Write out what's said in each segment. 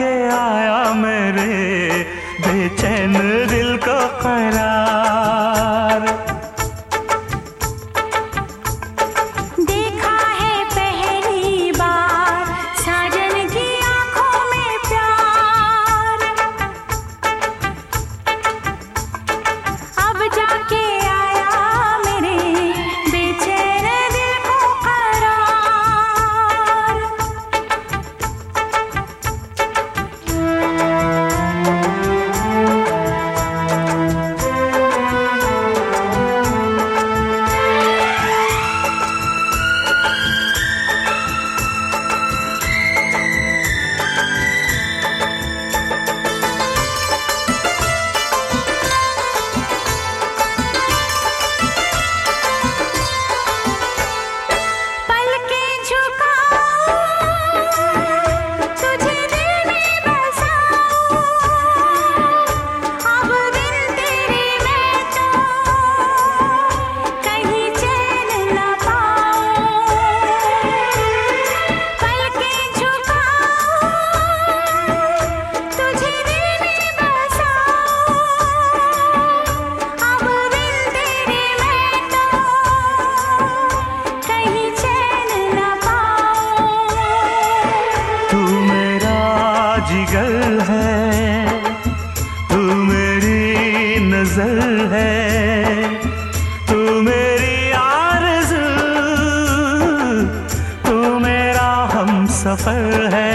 जाके आया मेरे बेचैन दिल को करार। देखा है पहली बार साजन की आंखों में प्यार, अब जाके आया मेरे बेचैन दिल को करार। जिगर है तू मेरी नजर है, तू मेरी आरज़ू, तू मेरा हमसफर है।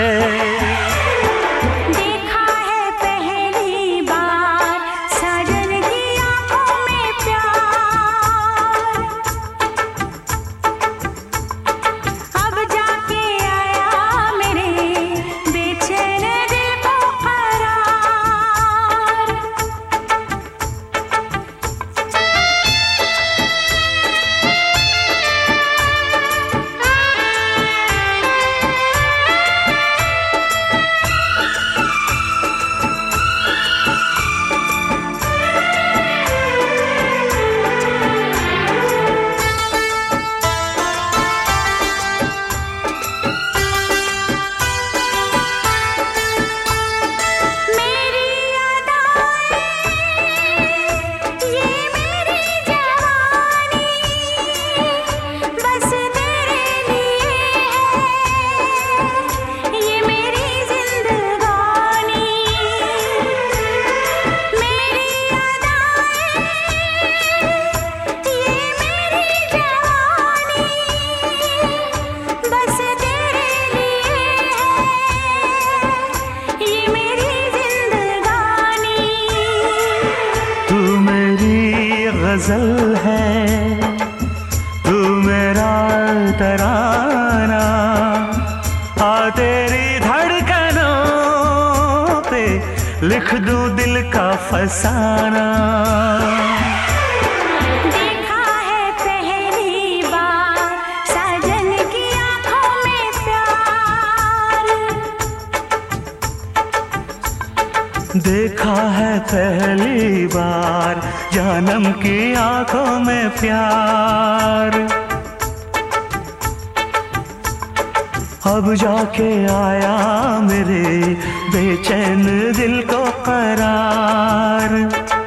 गजल है तू मेरा तराना, आ तेरी धड़कनों पे लिख दूं दिल का फसाना। देखा है पहली बार साजन की आंखों में प्यार, देखा है पहली बार जानम की आंखों में प्यार, अब जाके आया मेरे बेचैन दिल को करार।